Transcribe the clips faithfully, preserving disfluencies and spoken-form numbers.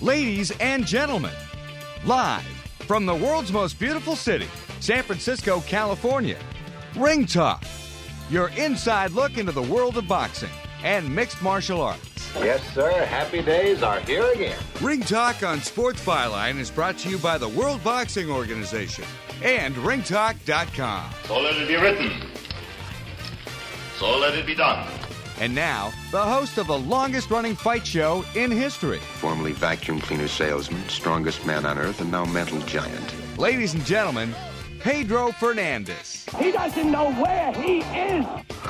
Ladies and gentlemen, live from the world's most beautiful city, San Francisco, California, Ring Talk, your inside look into the world of boxing and mixed martial arts. Yes, sir. Happy days are here again. Ring Talk on Sports Byline is brought to you by the World Boxing Organization and ring talk dot com. So let it be written. So let it be done. And now, the host of the longest-running fight show in history. Formerly vacuum cleaner salesman, strongest man on earth, and now mental giant. Ladies and gentlemen, Pedro Fernandez. He doesn't know where he is.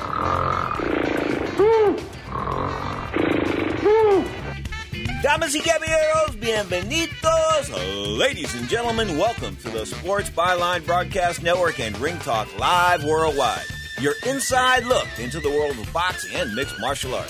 Damas y caballeros, bienvenidos. Ladies and gentlemen, welcome to the Sports Byline Broadcast Network and Ring Talk Live Worldwide. Your inside look into the world of boxing and mixed martial arts.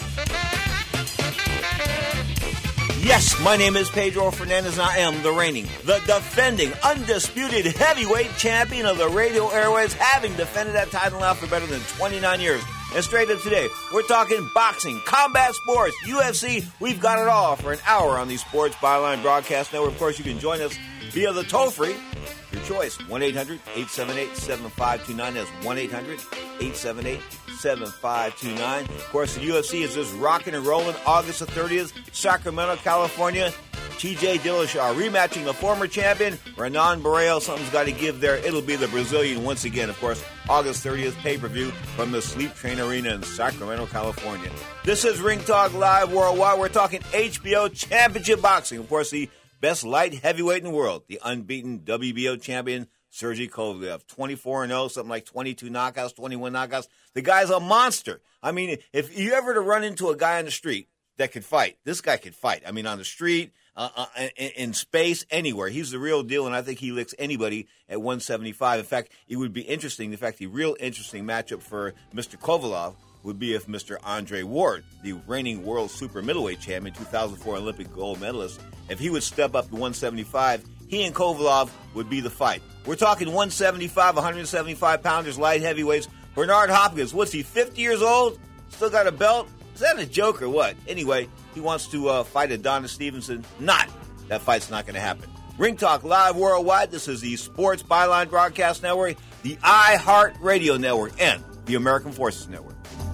Yes, my name is Pedro Fernandez, and I am the reigning, the defending, undisputed heavyweight champion of the radio airways, having defended that title now for better than twenty-nine years. And straight up today, we're talking boxing, combat sports, U F C. We've got it all for an hour on the Sports Byline Broadcast Network. Of course, you can join us via the toll-free, your choice, one eight hundred eight seven eight seven five two nine. That's one eight hundred eight seven eight seven five two nine. Of course, the U F C is just rocking and rolling. August the thirtieth, Sacramento, California. T J Dillashaw rematching the former champion, Renan Barão. Something's got to give there. It'll be the Brazilian once again. Of course, August thirtieth, pay-per-view from the Sleep Train Arena in Sacramento, California. This is Ring Talk Live Worldwide. We're talking H B O Championship Boxing. Of course, the best light heavyweight in the world, the unbeaten W B O champion, Sergey Kovalev. twenty-four and oh, something like twenty-two knockouts, twenty-one knockouts. The guy's a monster. I mean, if you ever to run into a guy on the street that could fight, this guy could fight. I mean, on the street, uh, uh, in, in space, anywhere. He's the real deal, and I think he licks anybody at one seventy-five. In fact, it would be interesting. In fact, the real interesting matchup for Mister Kovalev would be if Mister Andre Ward, the reigning world super middleweight champion, two thousand four Olympic gold medalist, if he would step up to one seventy-five, he and Kovalev would be the fight. We're talking one seventy-five, one seventy-five pounders, light heavyweights. Bernard Hopkins, what's he, fifty years old? Still got a belt? Is that a joke or what? Anyway, he wants to uh, fight Adonis Stevenson. Not. That fight's not going to happen. Ring Talk Live Worldwide. This is the Sports Byline Broadcast Network, the iHeart Radio Network, and the American Forces Network.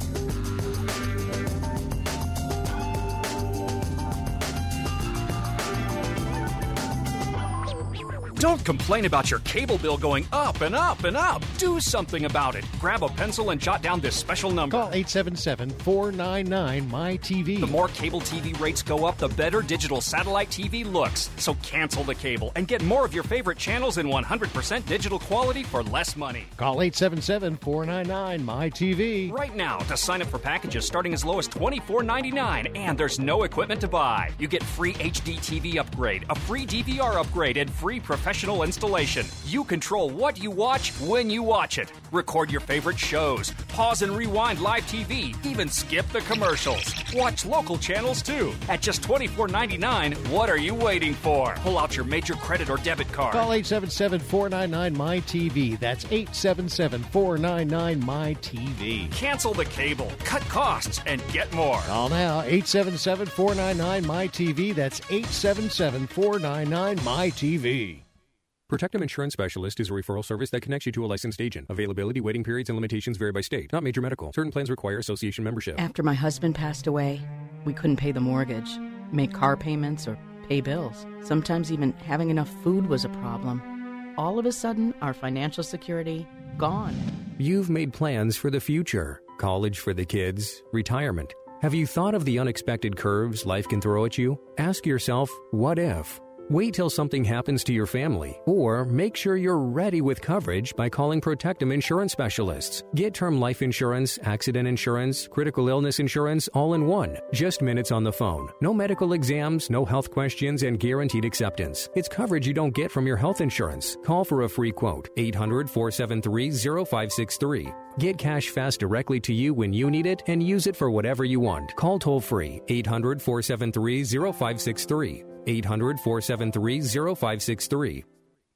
Don't complain about your cable bill going up and up and up. Do something about it. Grab a pencil and jot down this special number. Call eight seven seven, four nine nine, M Y T V. The more cable T V rates go up, the better digital satellite T V looks. So cancel the cable and get more of your favorite channels in one hundred percent digital quality for less money. Call eight seven seven, four nine nine, M Y T V. Right now to sign up for packages starting as low as twenty-four ninety-nine, and there's no equipment to buy. You get free H D T V upgrade, a free D V R upgrade, and free professional installation. You control what you watch when you watch it. Record your favorite shows. Pause and rewind live T V. Even skip the commercials. Watch local channels too. At just twenty-four ninety-nine, what are you waiting for? Pull out your major credit or debit card. Call eight seven seven, four nine nine, M Y T V. That's eight seven seven, four nine nine, M Y T V. Cancel the cable, cut costs, and get more. Call now, eight seven seven, four nine nine, M Y T V. That's eight seven seven, four nine nine, M Y T V. Protectum Insurance Specialist is a referral service that connects you to a licensed agent. Availability, waiting periods, and limitations vary by state. Not major medical. Certain plans require association membership. After my husband passed away, we couldn't pay the mortgage, make car payments, or pay bills. Sometimes even having enough food was a problem. All of a sudden, our financial security, gone. You've made plans for the future. College for the kids, retirement. Have you thought of the unexpected curves life can throw at you? Ask yourself, what if? Wait till something happens to your family, or make sure you're ready with coverage by calling Protectum Insurance Specialists. Get term life insurance, accident insurance, critical illness insurance all in one. Just minutes on the phone. No medical exams, no health questions, and guaranteed acceptance. It's coverage you don't get from your health insurance. Call for a free quote. eight hundred, four seven three, zero five six three. Get cash fast directly to you when you need it and use it for whatever you want. Call toll free. eight hundred, four seven three, zero five six three. eight hundred, four seven three, zero five six three.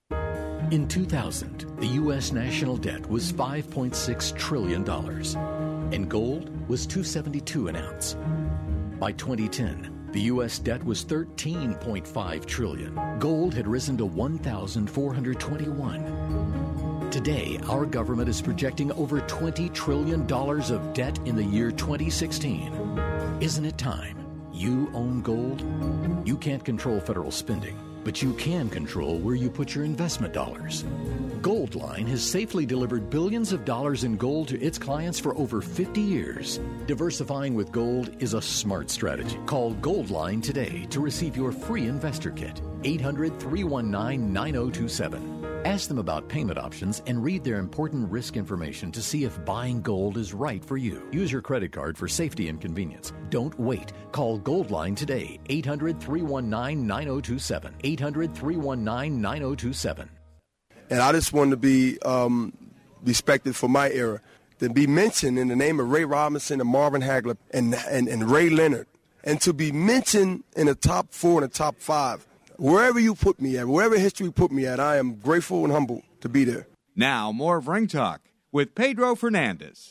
In two thousand, the U S national debt was five point six trillion dollars, and gold was two hundred seventy-two an ounce. By twenty ten, the U S debt was thirteen point five trillion dollars. Gold had risen to one thousand four hundred twenty-one. Today, our government is projecting over twenty trillion dollars of debt in the year twenty sixteen. Isn't it time you own gold? You can't control federal spending, but you can control where you put your investment dollars. Goldline has safely delivered billions of dollars in gold to its clients for over fifty years. Diversifying with gold is a smart strategy. Call Goldline today to receive your free investor kit. eight hundred, three one nine, nine zero two seven. Ask them about payment options and read their important risk information to see if buying gold is right for you. Use your credit card for safety and convenience. Don't wait. Call Goldline today. eight hundred, three one nine, nine zero two seven. eight hundred, three one nine, nine zero two seven. And I just wanted to be um, respected for my era, to be mentioned in the name of Ray Robinson and Marvin Hagler and, and, and Ray Leonard, and to be mentioned in the top four and the top five. Wherever you put me at, wherever history put me at, I am grateful and humble to be there. Now, more of Ring Talk with Pedro Fernandez.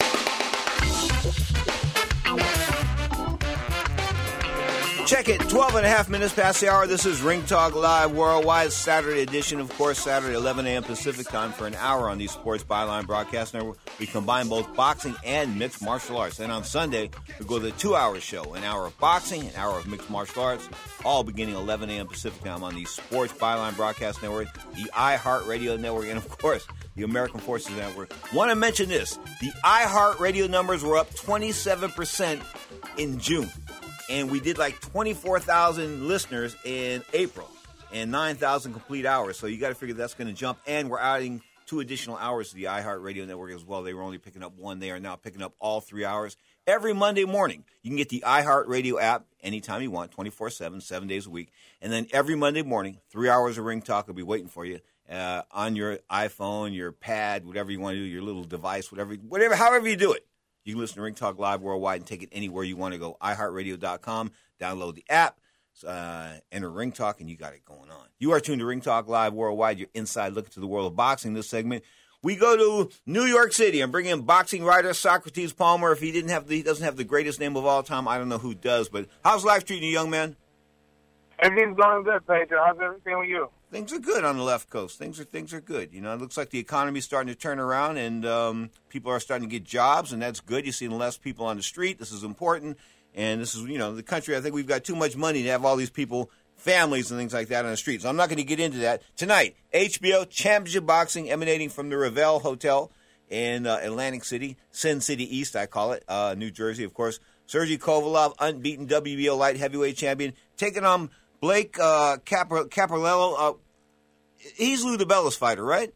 Check it, twelve and a half minutes past the hour. This is Ring Talk Live Worldwide, Saturday edition, of course, Saturday, eleven a.m. Pacific time for an hour on the Sports Byline Broadcast Network. We combine both boxing and mixed martial arts. And on Sunday, we go to the two-hour show, an hour of boxing, an hour of mixed martial arts, all beginning eleven a.m. Pacific time on the Sports Byline Broadcast Network, the iHeartRadio Network, and, of course, the American Forces Network. Want to mention this. The iHeartRadio numbers were up twenty-seven percent in June. And we did like twenty-four thousand listeners in April and nine thousand complete hours. So you got to figure that's going to jump. And we're adding two additional hours to the iHeartRadio network as well. They were only picking up one. They are now picking up all three hours. Every Monday morning, you can get the iHeartRadio app anytime you want, twenty-four seven, seven days a week. And then every Monday morning, three hours of Ring Talk will be waiting for you uh, on your iPhone, your pad, whatever you want to do, your little device, whatever, whatever, however you do it. You can listen to Ring Talk Live Worldwide and take it anywhere you want to go. i heart radio dot com, download the app, uh, enter Ring Talk, and you got it going on. You are tuned to Ring Talk Live Worldwide, your inside look into the world of boxing. This segment, we go to New York City and bring in boxing writer Socrates Palmer. If he didn't have, the, he doesn't have the greatest name of all time, I don't know who does. But how's life treating you, young man? Everything's going good, Pedro. How's everything with you? Things are good on the left coast. Things are things are good. You know, it looks like the economy's starting to turn around, and um, people are starting to get jobs, and that's good. You're seeing less people on the street. This is important, and this is, you know, the country. I think we've got too much money to have all these people, families, and things like that on the street. So I'm not going to get into that tonight. H B O Championship Boxing, emanating from the Revelle Hotel in uh, Atlantic City, Sin City East, I call it, uh, New Jersey, of course. Sergey Kovalev, unbeaten W B O light heavyweight champion, taking on Blake uh, Capar- Caparello. Uh, he's Lou DiBella's fighter, right?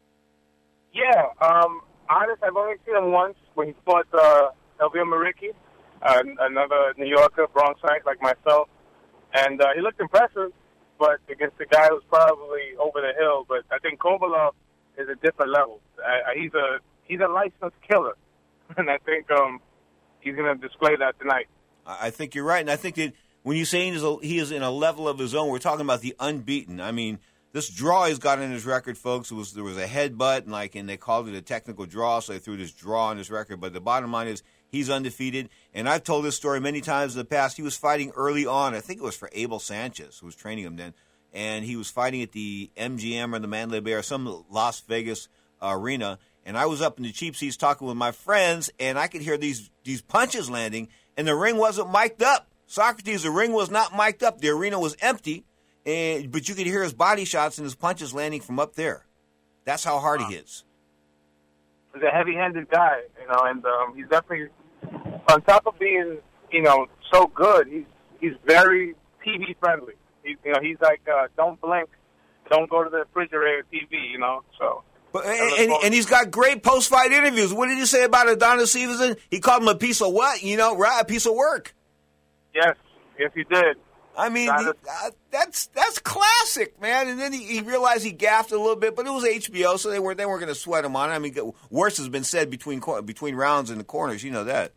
Yeah. Um, honest, I've only seen him once when he fought uh, Elvio Maricki, uh, another New Yorker, Bronxite like myself. And uh, he looked impressive, but against the guy who's probably over the hill. But I think Kovalev is a different level. Uh, he's a he's a licensed killer, and I think um, he's going to display that tonight. I think you're right, and I think that when you say he is in a level of his own, we're talking about the unbeaten. I mean, this draw he's got in his record, folks. It was there was a headbutt, and like, and they called it a technical draw, so they threw this draw on his record. But the bottom line is he's undefeated, and I've told this story many times in the past. He was fighting early on. I think it was for Abel Sanchez, who was training him then, and he was fighting at the M G M or the Mandalay Bay or some Las Vegas uh, arena. And I was up in the cheap seats talking with my friends, and I could hear these these punches landing, and the ring wasn't mic'd up. Socrates, the ring was not mic'd up. The arena was empty, and but you could hear his body shots and his punches landing from up there. That's how hard wow. he hits. He's a heavy-handed guy, you know, and um, he's definitely, on top of being, you know, so good, he's he's very T V friendly. He, you know, he's like, uh, don't blink, don't go to the refrigerator T V, you know, so. But, and, and, and he's got great post-fight interviews. What did he say about Adonis Stevenson? He called him a piece of what? You know, right? A piece of work. Yes, yes, he did. I mean, he, uh, that's that's classic, man. And then he, he realized he gaffed a little bit, but it was H B O, so they weren't they weren't going to sweat him on it. I mean, worse has been said between between rounds in the corners. You know that.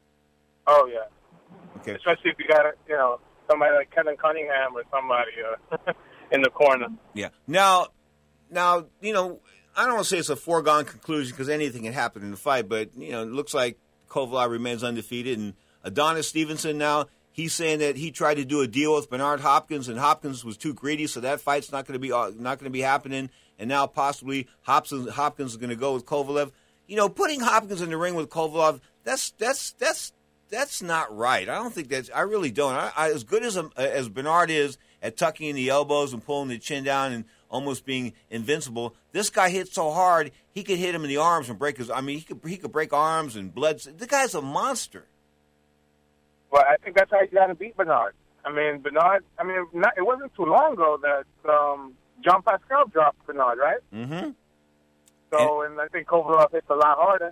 Oh yeah. Okay. Especially if you got you know somebody like Kevin Cunningham or somebody uh, in the corner. Yeah. Now, now you know. I don't want to say it's a foregone conclusion because anything can happen in the fight, but you know, it looks like Kovalev remains undefeated, and Adonis Stevenson now he's saying that he tried to do a deal with Bernard Hopkins, and Hopkins was too greedy, so that fight's not going to be uh, not going to be happening. And now possibly Hopkins, Hopkins is going to go with Kovalev. You know, putting Hopkins in the ring with Kovalev, that's that's that's that's not right. I don't think that's. I really don't. I, I, as good as um, as Bernard is at tucking in the elbows and pulling the chin down and almost being invincible, this guy hits so hard he could hit him in the arms and break his. I mean, he could he could break arms and blood. The guy's a monster. Well, I think that's how you got to beat Bernard. I mean, Bernard. I mean, not, it wasn't too long ago that um, John Pascal dropped Bernard, right? Mm-hmm. So, and, and I think Kovalev hits a lot harder.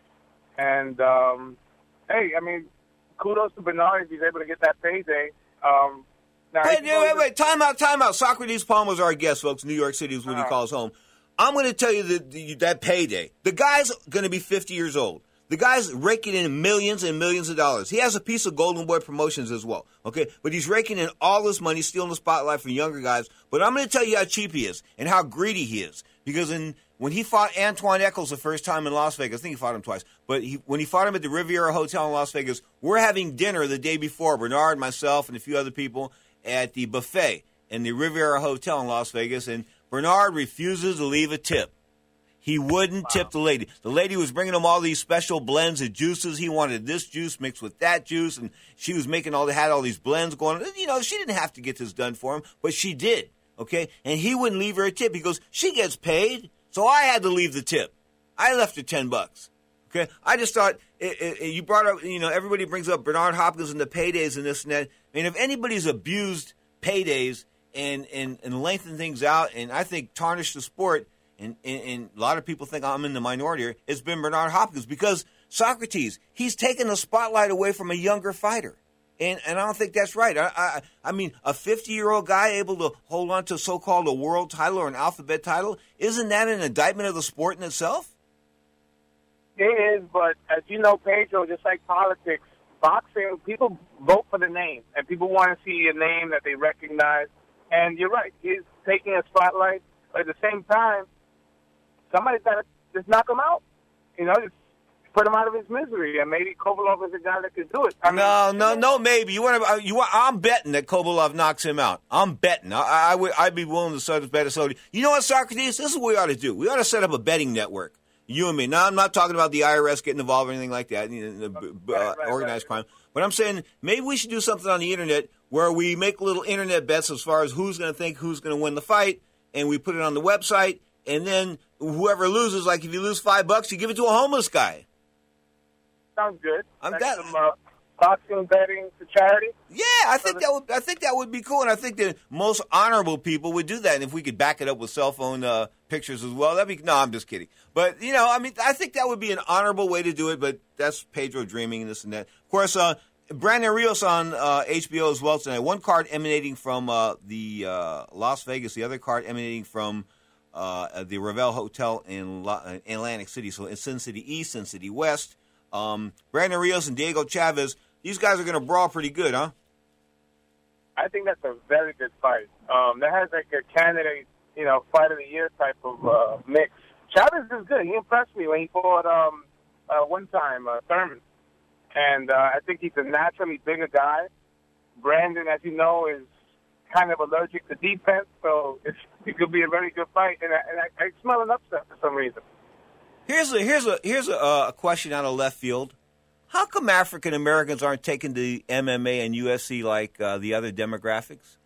And um, hey, I mean, kudos to Bernard if he's able to get that payday. Um, now, wait, wait, wait, wait, time out, time out. Socrates Palmer's our guest, folks. New York City is what he calls home. I'm going to tell you that that payday. The guy's going to be fifty years old. The guy's raking in millions and millions of dollars. He has a piece of Golden Boy Promotions as well, okay? But he's raking in all this money, stealing the spotlight from younger guys. But I'm going to tell you how cheap he is and how greedy he is. Because in, when he fought Antoine Eccles the first time in Las Vegas, I think he fought him twice, but he, when he fought him at the Riviera Hotel in Las Vegas, we're having dinner the day before, Bernard, myself, and a few other people, at the buffet in the Riviera Hotel in Las Vegas, and Bernard refuses to leave a tip. He wouldn't wow. tip the lady. The lady was bringing him all these special blends of juices. He wanted this juice mixed with that juice, and she was making all, had all these blends going. You know, she didn't have to get this done for him, but she did, okay? And he wouldn't leave her a tip. He goes, she gets paid, so I had to leave the tip. I left her ten bucks, okay? I just thought, it, it, you brought up, you know, everybody brings up Bernard Hopkins and the paydays and this and that. I mean, if anybody's abused paydays and, and, and lengthened things out and I think tarnished the sport, And, and, and a lot of people think I'm in the minority here, it's been Bernard Hopkins because Socrates, he's taken the spotlight away from a younger fighter. And and I don't think that's right. I I, I mean, a fifty-year-old guy able to hold on to so-called a world title or an alphabet title, isn't that an indictment of the sport in itself? It is, but as you know, Pedro, just like politics, boxing, people vote for the name, and people want to see a name that they recognize. And you're right, he's taking a spotlight, but at the same time, somebody's got to just knock him out, you know, just put him out of his misery. And maybe Kovalev is a guy that could do it. I no, mean, no, no. Maybe you want to. You want, I'm betting that Kovalev knocks him out. I'm betting. I, I would. I'd be willing to set a bet. So you know what, Socrates? This is what we ought to do. We ought to set up a betting network. You and me. Now, I'm not talking about the I R S getting involved or anything like that, you know, uh, right, right, organized right. crime. But I'm saying maybe we should do something on the internet where we make little internet bets as far as who's going to think who's going to win the fight, and we put it on the website, and then whoever loses, like if you lose five bucks, you give it to a homeless guy. Sounds good. I'm That's that. Some, uh, boxing betting to charity. Yeah, I think that would. I think that would be cool, and I think the most honorable people would do that. And if we could back it up with cell phone uh, pictures as well, that'd be. No, I'm just kidding. But you know, I mean, I think that would be an honorable way to do it. But that's Pedro dreaming and this and that. Of course, uh, Brandon Rios on uh, H B O as well tonight. One card emanating from uh, the uh, Las Vegas, the other card emanating from uh, the Ravel Hotel in, La- in Atlantic City. So in Sin City East, Sin City West. Um, Brandon Rios and Diego Chavez. These guys are going to brawl pretty good, huh? I think that's a very good fight. Um, that has like a candidate, you know, fight of the year type of uh, mix. Chavez is good. He impressed me when he fought um, uh, one time, uh, Thurman. And uh, I think he's a naturally bigger guy. Brandon, as you know, is kind of allergic to defense, so it's, it could be a very good fight. And I, and I, I smell an upset for some reason. Here's a here's a here's a, a question out of left field. How come African Americans aren't taken to M M A and U F C like uh, the other demographics?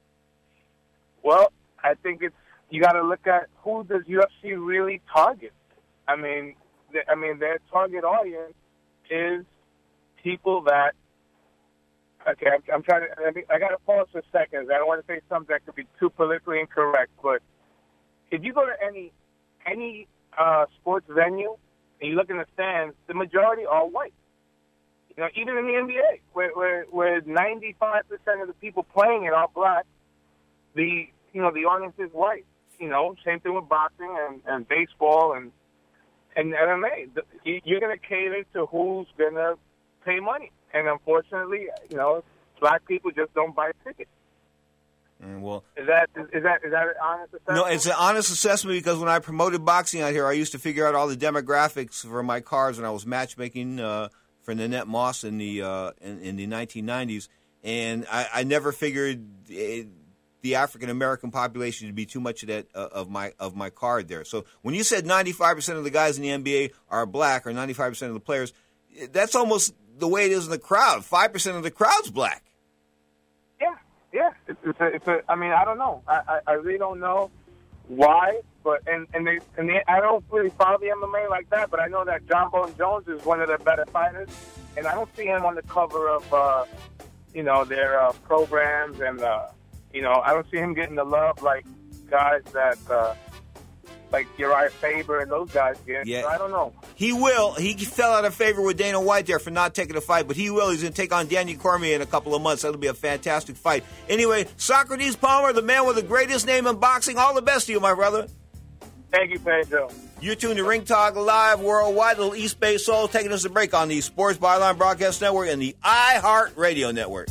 Well, I think it's you got to look at who does U F C really target. I mean, th- I mean their target audience is people that. Okay, I'm, I'm trying to. I, mean, I got to pause for seconds. I don't want to say something that could be too politically incorrect, but if you go to any any uh, sports venue and you look in the stands, the majority are white. You know, even in the N B A, where where, where ninety-five percent of the people playing it are black, the you know the audience is white. You know, same thing with boxing and, and baseball and and M M A. The, you're going to cater to who's going to pay money, and unfortunately, you know, black people just don't buy tickets. Mm, well, is that is, is that is that an honest assessment? No, it's an honest assessment because when I promoted boxing out here, I used to figure out all the demographics for my cards when I was matchmaking uh, for Nanette Moss in the uh, in, in the nineteen nineties, and I, I never figured it, the African American population to be too much of that uh, of my of my card there. So when you said ninety-five percent of the guys in the N B A are black, or ninety-five percent of the players, that's almost the way it is in the crowd. Five percent of the crowd's black. Yeah, yeah. It's, it's, a, it's a, I mean, I don't know. I, I, I really don't know why, but and and they and they, I don't really follow the M M A like that. But I know that John Bone Jones is one of the better fighters, and I don't see him on the cover of uh, you know their uh, programs and. Uh, You know, I don't see him getting the love like guys that, uh, like Uriah Faber and those guys get. Yeah. So I don't know. He will. He fell out of favor with Dana White there for not taking a fight, but he will. He's going to take on Daniel Cormier in a couple of months. That'll be a fantastic fight. Anyway, Socrates Palmer, the man with the greatest name in boxing, all the best to you, my brother. Thank you, Pedro. You're tuned to Ring Talk Live Worldwide, little East Bay Soul, taking us a break on the Sports Byline Broadcast Network and the iHeart Radio Network.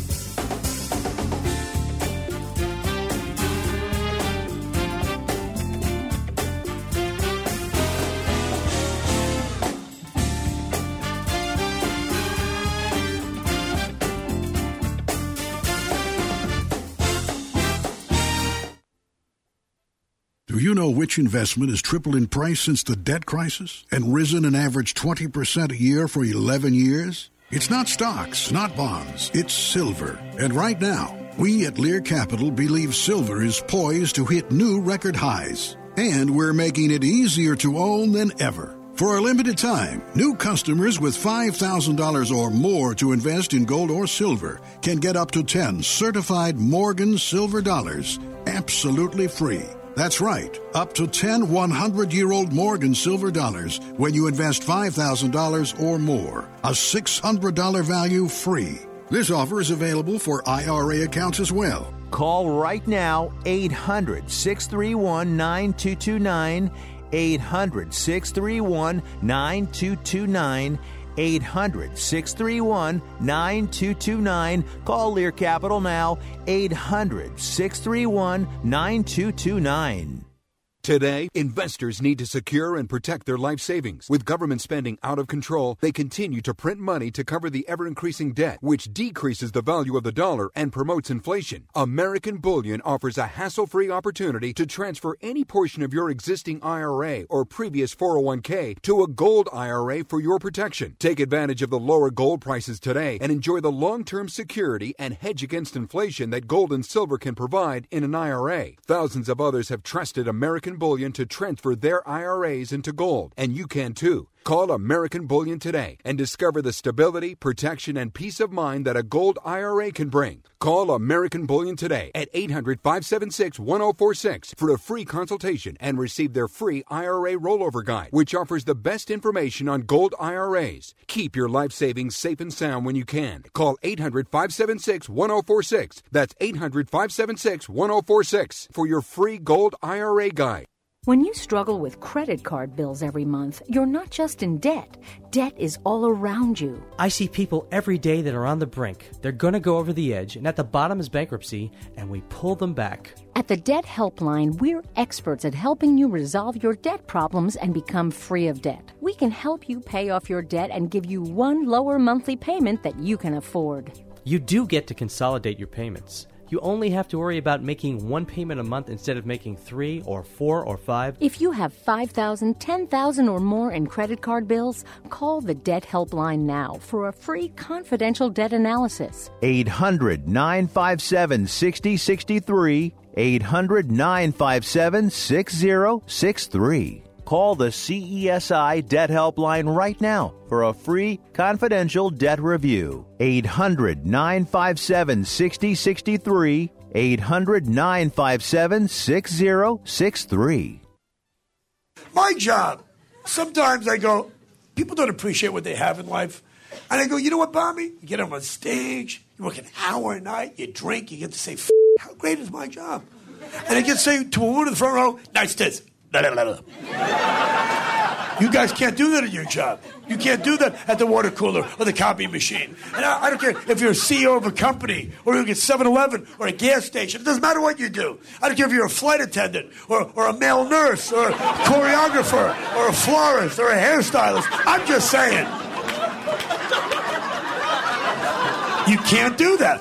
Do you know which investment has tripled in price since the debt crisis and risen an average twenty percent a year for eleven years? It's not stocks, not bonds, it's silver. And right now, we at Lear Capital believe silver is poised to hit new record highs. And we're making it easier to own than ever. For a limited time, new customers with five thousand dollars or more to invest in gold or silver can get up to ten certified Morgan silver dollars absolutely free. That's right, up to ten hundred-year-old Morgan silver dollars when you invest five thousand dollars or more. A six hundred dollars value free. This offer is available for I R A accounts as well. Call right now, eight hundred, six three one, nine two two nine, eight hundred, six three one, nine two two nine, eight hundred, six three one, nine two two nine. Call Lear Capital now, eight hundred, six three one, nine two two nine. Today, investors need to secure and protect their life savings. With government spending out of control, they continue to print money to cover the ever-increasing debt, which decreases the value of the dollar and promotes inflation. American Bullion offers a hassle-free opportunity to transfer any portion of your existing I R A or previous four oh one k to a gold I R A for your protection. Take advantage of the lower gold prices today and enjoy the long-term security and hedge against inflation that gold and silver can provide in an I R A. Thousands of others have trusted American Bullion to transfer their I R As into gold, and you can too. Call American Bullion today and discover the stability, protection, and peace of mind that a gold I R A can bring. Call American Bullion today at eight hundred, five seven six, one oh four six for a free consultation and receive their free I R A rollover guide, which offers the best information on gold I R As. Keep your life savings safe and sound when you can. Call eight hundred, five seven six, one oh four six. That's eight hundred, five seven six, one oh four six for your free gold I R A guide. When you struggle with credit card bills every month, you're not just in debt. Debt is all around you. I see people every day that are on the brink. They're going to go over the edge, and at the bottom is bankruptcy, and we pull them back. At the Debt Helpline, we're experts at helping you resolve your debt problems and become free of debt. We can help you pay off your debt and give you one lower monthly payment that you can afford. You do get to consolidate your payments. You only have to worry about making one payment a month instead of making three or four or five. If you have five thousand dollars, ten thousand dollars or more in credit card bills, call the Debt Helpline now for a free confidential debt analysis. eight hundred, nine five seven, six oh six three, eight hundred, nine five seven, six oh six three. Call the C E S I Debt Helpline right now for a free confidential debt review. eight hundred, nine five seven, six oh six three, eight hundred, nine five seven, six oh six three. My job, sometimes I go, people don't appreciate what they have in life. And I go, you know what, Bobby? You get on stage, you work an hour a night, you drink, you get to say, F- how great is my job? And I get to say to a woman in the front row, nice tits. You guys can't do that at your job. You can't do that at the water cooler or the copy machine. And I, I don't care if you're a C E O of a company or you get seven eleven or a gas station. It doesn't matter what you do. I don't care if you're a flight attendant or, or a male nurse or a choreographer or a florist or a hairstylist. I'm just saying. You can't do that.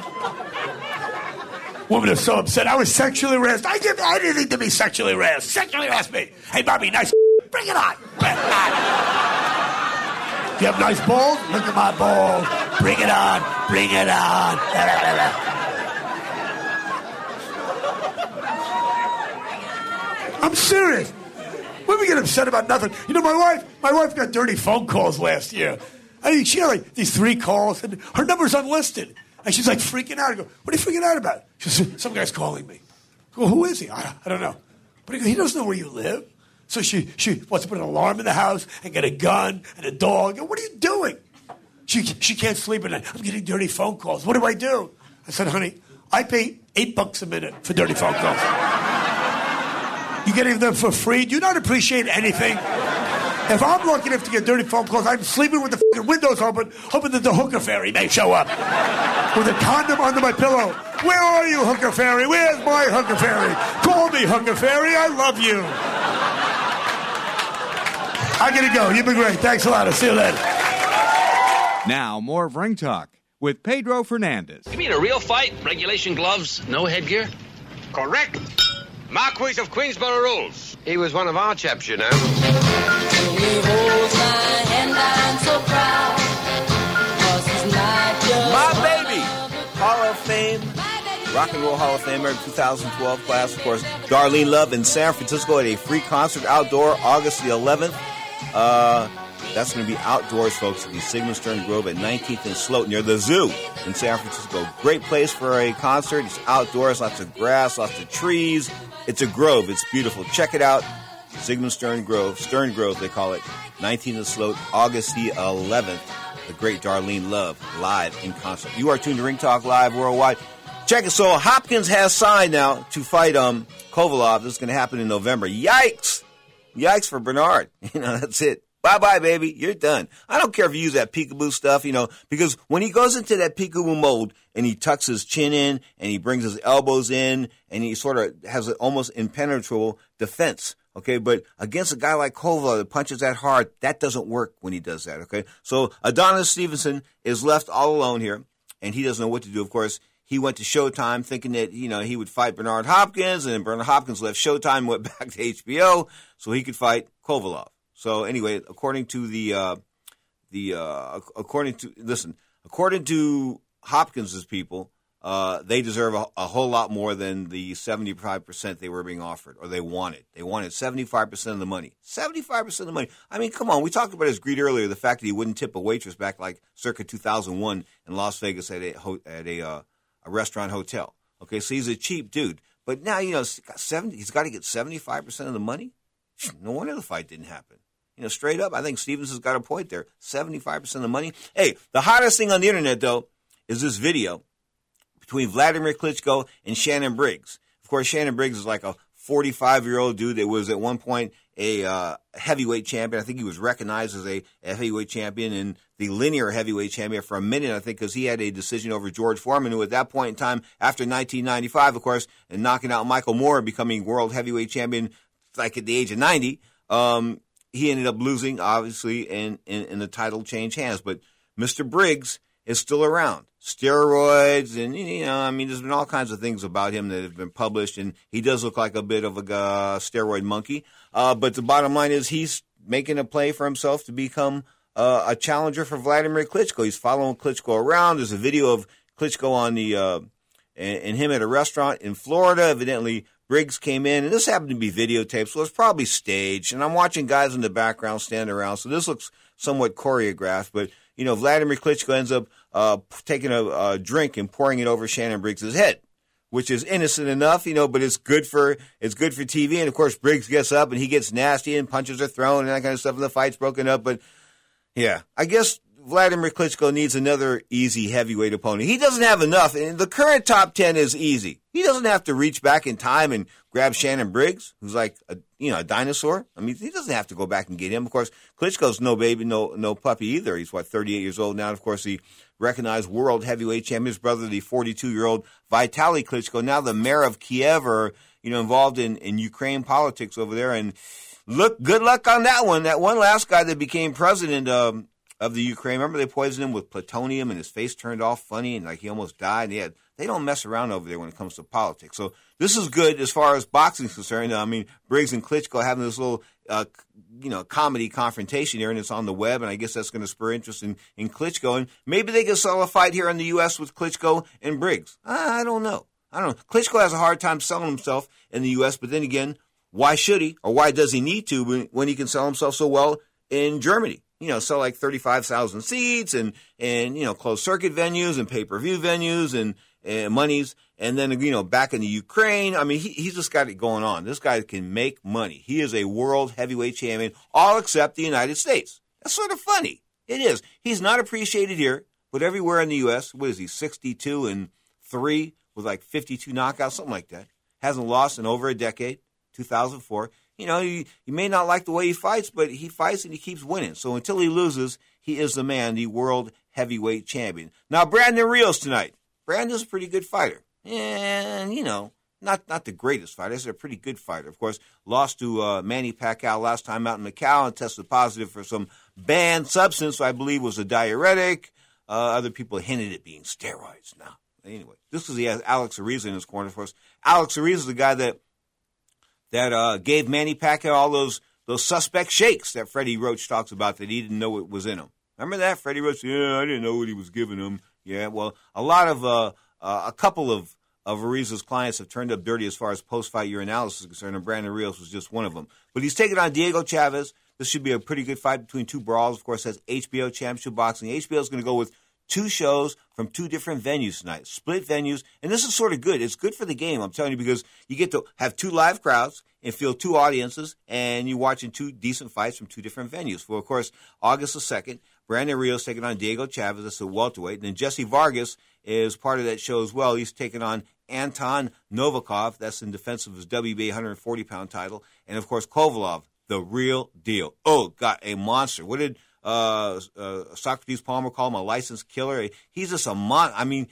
Woman is so upset. I was sexually harassed. I didn't, I didn't think to be sexually harassed. Sexually harassed me. Hey, Bobby, nice. Bring it on. Bring it on. You have nice balls? Look at my balls. Bring it on. Bring it on. I'm serious. When we get upset about nothing. You know, my wife, my wife got dirty phone calls last year. I mean, she had like these three calls, and her number's unlisted. And she's like freaking out. I go, what are you freaking out about? She says, some guy's calling me. I go, who is he? I, I don't know. But I go, he doesn't know where you live. So she, she wants to put an alarm in the house and get a gun and a dog. I go, what are you doing? She, she can't sleep at night. I'm getting dirty phone calls. What do I do? I said, honey, I pay eight bucks a minute for dirty phone calls. You getting them for free? Do you not appreciate anything? If I'm lucky enough to get dirty phone calls, I'm sleeping with the fucking windows open, hoping that the hooker fairy may show up with a condom under my pillow. Where are you, hooker fairy? Where's my hooker fairy? Call me, hooker fairy. I love you. I gotta go. You've been great. Thanks a lot. I'll see you later. Now, more of Ring Talk with Pedro Fernandez. You mean a real fight? Regulation gloves, no headgear? Correct. Marquis of Queensborough rules. He was one of our chaps, you know. My baby, Hall of Fame, Rock and Roll Hall of Famer twenty twelve class, of course, Darlene Love in San Francisco at a free concert outdoor August the eleventh. Uh, that's going to be outdoors, folks, at the Sigmund Stern Grove at nineteenth and Sloat near the zoo in San Francisco. Great place for a concert. It's outdoors, lots of grass, lots of trees. It's a grove. It's beautiful. Check it out. Sigmund Stern Grove, Stern Grove, they call it. nineteenth and Sloat, August the eleventh. The great Darlene Love live in concert. You are tuned to Ring Talk Live worldwide. Check it. So Hopkins has signed now to fight um Kovalov. This is going to happen in November. Yikes! Yikes for Bernard. You know, that's it. Bye-bye, baby. You're done. I don't care if you use that peekaboo stuff, you know, because when he goes into that peekaboo mode and he tucks his chin in and he brings his elbows in and he sort of has an almost impenetrable defense, okay? But against a guy like Kovalov that punches that hard, that doesn't work when he does that, okay? So Adonis Stevenson is left all alone here, and he doesn't know what to do. Of course, he went to Showtime thinking that, you know, he would fight Bernard Hopkins, and then Bernard Hopkins left Showtime and went back to H B O so he could fight Kovalov. So anyway, according to the, uh, the uh, according to, listen, according to Hopkins's people, uh, they deserve a, a whole lot more than the seventy-five percent they were being offered, or they wanted. They wanted seventy-five percent of the money. seventy-five percent of the money. I mean, come on. We talked about his greed earlier, the fact that he wouldn't tip a waitress back like circa two thousand one in Las Vegas at a, at a, uh, a restaurant hotel. Okay, so he's a cheap dude. But now, you know, he's got seventy, he's got to get seventy-five percent of the money? No wonder the fight didn't happen. You know, straight up, I think Stevenson's got a point there. seventy-five percent of the money. Hey, the hottest thing on the internet, though, is this video between Vladimir Klitschko and Shannon Briggs. Of course, Shannon Briggs is like a forty-five-year-old dude that was at one point a uh, heavyweight champion. I think he was recognized as a, a heavyweight champion and the linear heavyweight champion for a minute, I think, because he had a decision over George Foreman, who at that point in time, after nineteen ninety-five, of course, and knocking out Michael Moore, becoming world heavyweight champion like at the age of ninety, um, he ended up losing, obviously, and, and, and the title changed hands. But Mister Briggs is still around. Steroids, and, you know, I mean, there's been all kinds of things about him that have been published, and he does look like a bit of a uh, steroid monkey. Uh, but the bottom line is he's making a play for himself to become uh, a challenger for Vladimir Klitschko. He's following Klitschko around. There's a video of Klitschko on the uh, and, and him at a restaurant in Florida. Evidently, Briggs came in, and this happened to be videotaped, so it's probably staged. And I'm watching guys in the background stand around, so this looks somewhat choreographed. But, you know, Vladimir Klitschko ends up uh, taking a, a drink and pouring it over Shannon Briggs' head, which is innocent enough, you know, but it's good for it's good for T V. And, of course, Briggs gets up, and he gets nasty, and punches are thrown and that kind of stuff, and the fight's broken up. But, yeah, I guess Vladimir Klitschko needs another easy heavyweight opponent. He doesn't have enough. And the current top ten is easy. He doesn't have to reach back in time and grab Shannon Briggs, who's like a, you know, a dinosaur. I mean, he doesn't have to go back and get him. Of course, Klitschko's no baby, no no puppy either. He's, what, thirty-eight years old now. Of course, the recognized world heavyweight champion, his brother, the forty-two-year-old Vitaly Klitschko, now the mayor of Kiev, are, you know, involved in, in Ukraine politics over there. And look, good luck on that one. That one last guy that became president, um, of the Ukraine. Remember they poisoned him with plutonium and his face turned off funny and like he almost died. And they, had, they don't mess around over there when it comes to politics. So this is good as far as boxing is concerned. I mean, Briggs and Klitschko having this little, uh, you know, comedy confrontation here, and it's on the web, and I guess that's going to spur interest in, in Klitschko. And maybe they can sell a fight here in the U S with Klitschko and Briggs. I don't know. I don't know. Klitschko has a hard time selling himself in the U S, but then again, why should he, or why does he need to when, when he can sell himself so well in Germany? You know, sell like thirty-five thousand seats and, and, you know, closed circuit venues and pay-per-view venues and, and monies. And then, you know, back in the Ukraine, I mean, he, he's just got it going on. This guy can make money. He is a world heavyweight champion, all except the United States. That's sort of funny. It is. He's not appreciated here, but everywhere in the U S, what is he, sixty-two and three with like fifty-two knockouts, something like that. Hasn't lost in over a decade, two thousand four. You know, you, you may not like the way he fights, but he fights and he keeps winning. So until he loses, he is the man, the world heavyweight champion. Now, Brandon Rios tonight. Brandon's a pretty good fighter. And, you know, not not the greatest fighter. He's a pretty good fighter. Of course, lost to uh, Manny Pacquiao last time out in Macau and tested positive for some banned substance, I believe was a diuretic. Uh, other people hinted at being steroids. Now, anyway, this is he has Alex Ariza in his corner. Of course, Alex Ariza is the guy that that uh, gave Manny Pacquiao all those those suspect shakes that Freddie Roach talks about that he didn't know what was in them. Remember that? Freddie Roach, yeah, I didn't know what he was giving him. Yeah, well, a lot of, uh, uh, a couple of, of Ariza's clients have turned up dirty as far as post-fight urinalysis is concerned, and Brandon Rios was just one of them. But he's taking on Diego Chavez. This should be a pretty good fight between two brawls. Of course, that's H B O Championship Boxing. H B O is going to go with two shows from two different venues tonight, split venues. And this is sort of good. It's good for the game, I'm telling you, because you get to have two live crowds and feel two audiences, and you're watching two decent fights from two different venues. Well, of course, August the second, Brandon Rios taking on Diego Chavez. That's a welterweight. And then Jesse Vargas is part of that show as well. He's taking on Anton Novikov. That's in defense of his W B A one forty pound title. And, of course, Kovalov, the real deal. Oh, God, a monster. What did uh, uh, Socrates Palmer call him? A licensed killer? He's just a mon. I mean,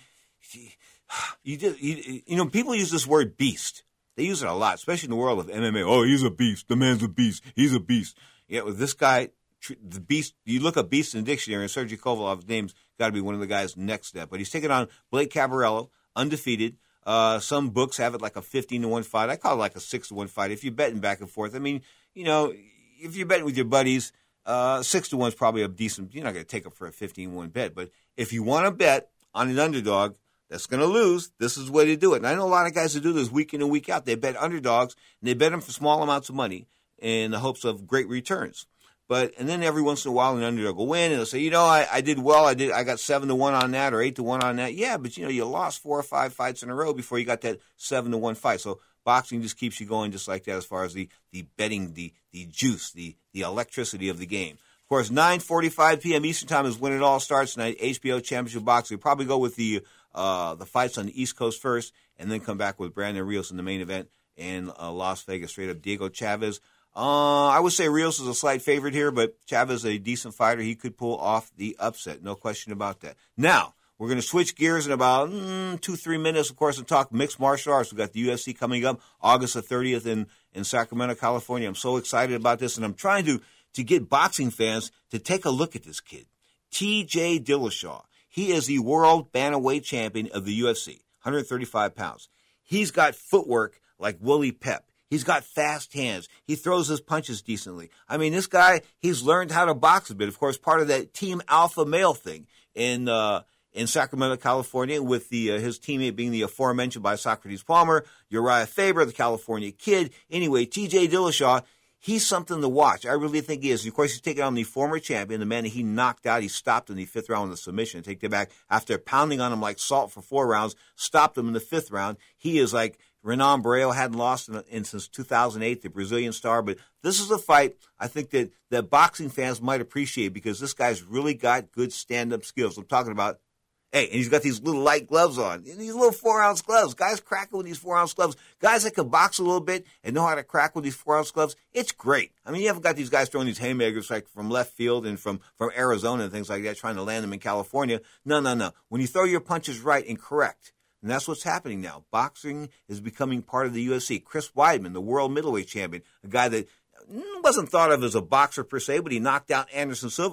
you, just, you, you know, people use this word beast. They use it a lot, especially in the world of M M A. Oh, he's a beast. The man's a beast. He's a beast. Yeah, with this guy, the beast, you look up beast in the dictionary, and Sergey Kovalov's name's got to be one of the guys next step. But he's taking on Blake Cabarello, undefeated. Uh, some books have it like a fifteen to one fight. I call it like a six to one fight. If you're betting back and forth, I mean, you know, if you're betting with your buddies, uh, six to one is probably a decent, you're not going to take up for a fifteen to one bet. But if you want to bet on an underdog that's going to lose, this is the way to do it. And I know a lot of guys who do this week in and week out. They bet underdogs, and they bet them for small amounts of money in the hopes of great returns. But and then every once in a while, an underdog will win, and they'll say, you know, I, I did well. I did. I got seven to one on that, or eight to one on that. Yeah, but you know, you lost four or five fights in a row before you got that seven to one fight. So boxing just keeps you going just like that, as far as the the betting, the the juice, the the electricity of the game. Of course, nine forty-five p.m. Eastern Time is when it all starts tonight. H B O Championship Boxing. We'll probably go with the uh, the fights on the East Coast first, and then come back with Brandon Rios in the main event in uh, Las Vegas. Straight up, Diego Chavez. Uh, I would say Rios is a slight favorite here, but Chavez is a decent fighter. He could pull off the upset. No question about that. Now, we're going to switch gears in about mm, two, three minutes, of course, and talk mixed martial arts. We've got the U F C coming up August the thirtieth in, in Sacramento, California. I'm so excited about this, and I'm trying to, to get boxing fans to take a look at this kid, T J Dillashaw. He is the world bantamweight champion of the U F C, one thirty-five pounds. He's got footwork like Willie Pep. He's got fast hands. He throws his punches decently. I mean, this guy, he's learned how to box a bit. Of course, part of that team alpha male thing in uh, in Sacramento, California, with the uh, his teammate being the aforementioned by Socrates Palmer, Uriah Faber, the California Kid. Anyway, T J Dillashaw, he's something to watch. I really think he is. Of course, he's taking on the former champion, the man that he knocked out. He stopped in the fifth round with a submission. Take that back. After pounding on him like salt for four rounds, stopped him in the fifth round. He is like Renan Barrero, hadn't lost in, in since two thousand eight, the Brazilian star. But this is a fight I think that, that boxing fans might appreciate, because this guy's really got good stand-up skills. I'm talking about, hey, and he's got these little light gloves on, and these little four-ounce gloves. Guys cracking with these four-ounce gloves. Guys that can box a little bit and know how to crack with these four-ounce gloves, it's great. I mean, you haven't got these guys throwing these haymakers like from left field and from, from Arizona and things like that, trying to land them in California. No, no, no. When you throw your punches right and correct, and that's what's happening now. Boxing is becoming part of the U F C. Chris Weidman, the world middleweight champion, a guy that wasn't thought of as a boxer per se, but he knocked out Anderson Silva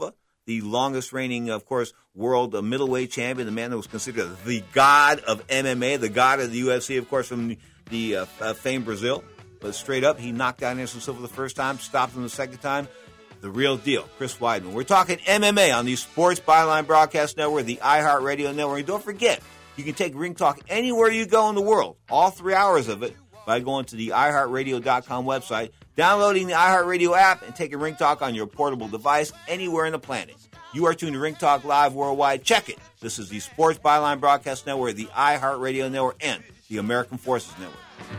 the longest reigning, of course, world uh, middleweight champion, the man that was considered the god of M M A, the god of the U F C, of course, from the, the uh, uh, famed Brazil. But straight up, he knocked out Anderson Silva the first time, stopped him the second time. The real deal, Chris Weidman. We're talking M M A on the Sports Byline Broadcast Network, the iHeartRadio Network. And don't forget, you can take Ring Talk anywhere you go in the world, all three hours of it, by going to the i heart radio dot com website, downloading the iHeartRadio app, and taking Ring Talk on your portable device anywhere in the planet. You are tuned to Ring Talk Live worldwide. Check it. This is the Sports Byline Broadcast Network, the iHeartRadio Network, and the American Forces Network.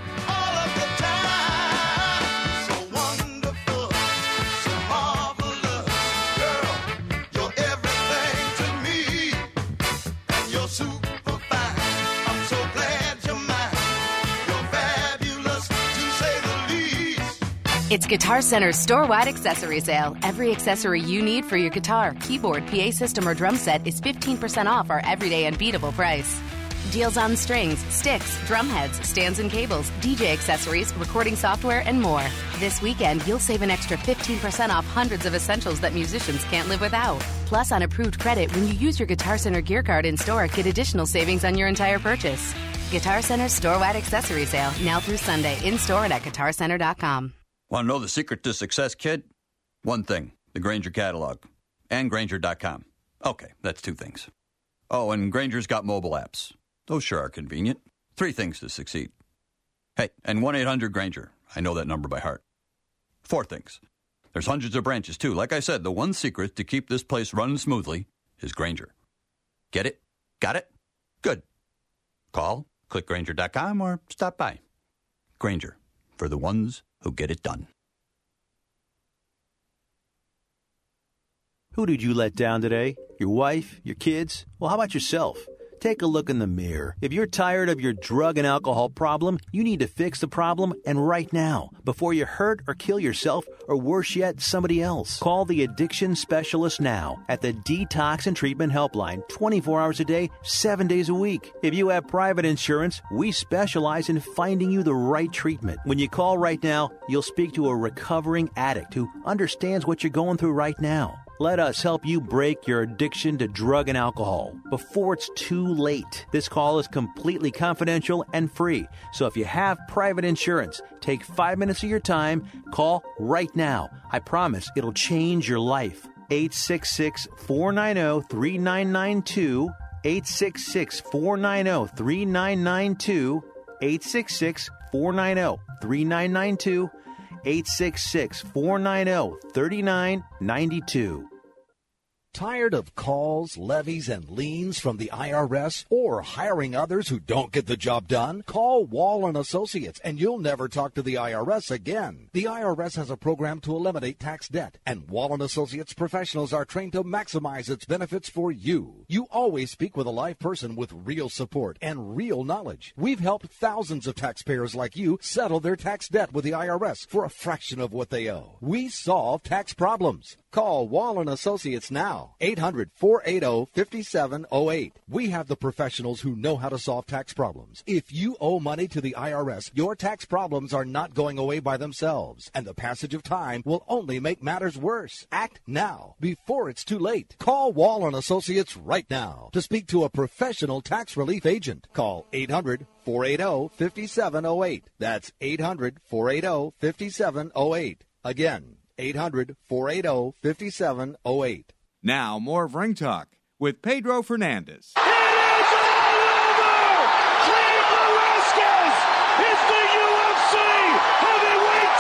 It's Guitar Center's store-wide accessory sale. Every accessory you need for your guitar, keyboard, P A system, or drum set is fifteen percent off our everyday unbeatable price. Deals on strings, sticks, drum heads, stands and cables, D J accessories, recording software, and more. This weekend, you'll save an extra fifteen percent off hundreds of essentials that musicians can't live without. Plus, on approved credit, when you use your Guitar Center gear card in-store, get additional savings on your entire purchase. Guitar Center's store-wide accessory sale, now through Sunday, in-store and at guitar center dot com. Want to know the secret to success, kid? One thing, the Grainger catalog. And Grainger dot com. Okay, that's two things. Oh, and Grainger's got mobile apps. Those sure are convenient. Three things to succeed. Hey, and one eight hundred Grainger. I know that number by heart. Four things. There's hundreds of branches, too. Like I said, the one secret to keep this place running smoothly is Grainger. Get it? Got it? Good. Call, click Grainger dot com, or stop by. Grainger, for the ones who get it done. Who did you let down today? Your wife? Your kids? Well, how about yourself? Take a look in the mirror. If you're tired of your drug and alcohol problem, you need to fix the problem, and right now, before you hurt or kill yourself, or worse yet, somebody else. Call the addiction specialist now at the Detox and Treatment Helpline, twenty-four hours a day, seven days a week. If you have private insurance, we specialize in finding you the right treatment. When you call right now, you'll speak to a recovering addict who understands what you're going through right now. Let us help you break your addiction to drug and alcohol before it's too late. This call is completely confidential and free. So if you have private insurance, take five minutes of your time. Call right now. I promise it'll change your life. eight six six, four nine zero, three nine nine two. eight six six, four nine zero, three nine nine two. eight six six, four nine zero, three nine nine two. eight six six, four nine zero, three nine nine two. Tired of calls, levies, and liens from the I R S or hiring others who don't get the job done? Call Wall and Associates and you'll never talk to the I R S again. The I R S has a program to eliminate tax debt, and Wall and Associates professionals are trained to maximize its benefits for you. You always speak with a live person with real support and real knowledge. We've helped thousands of taxpayers like you settle their tax debt with the I R S for a fraction of what they owe. We solve tax problems. Call Wall and Associates now. eight hundred, four eight zero, five seven zero eight. We have the professionals who know how to solve tax problems. If you owe money to the I R S, your tax problems are not going away by themselves, and the passage of time will only make matters worse. Act now, before it's too late. Call Wall and Associates right now to speak to a professional tax relief agent. Call eight hundred, four eight zero, five seven zero eight. That's eight hundred, four eight zero, five seven zero eight. Again, eight hundred, four eight zero, five seven zero eight. Now, more of Ring Talk with Pedro Fernandez. It is all over! Cain Velasquez is the U F C heavyweight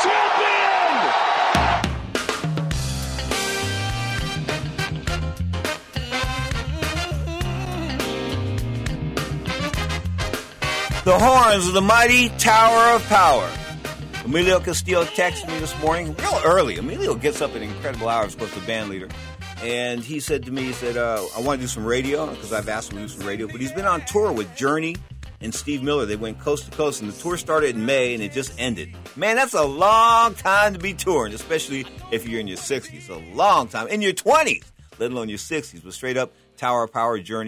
champion! The horns of the mighty Tower of Power. Emilio Castillo texted me this morning, real early. Emilio gets up at incredible hours, of course, the band leader. And he said to me, he said, uh, I want to do some radio, because I've asked him to do some radio. But he's been on tour with Journey and Steve Miller. They went coast to coast, and the tour started in May, and it just ended. Man, that's a long time to be touring, especially if you're in your sixties. A long time. In your twenties, let alone your sixties. But straight up, Tower of Power, Journey,